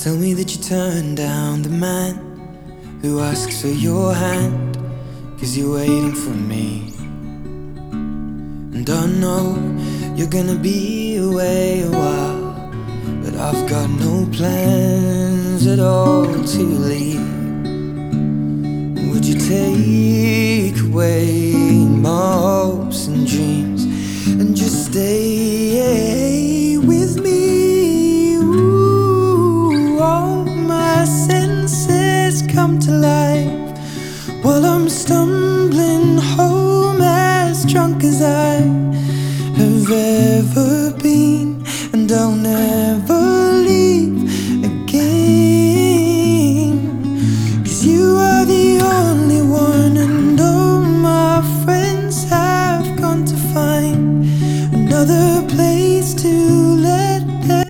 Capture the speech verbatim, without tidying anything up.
Tell me that you turned down the man who asks for your hand, 'cause you're waiting for me. And I know you're gonna be away a while, but I've got no plans at all to leave. Would you take away my hopes and dreams and just stay with me? Ooh, all my senses come to life while I'm stumbling home, as drunk as I have ever been, and I'll never leave again. 'Cause you are the only one, and all my friends have gone to find another place to live.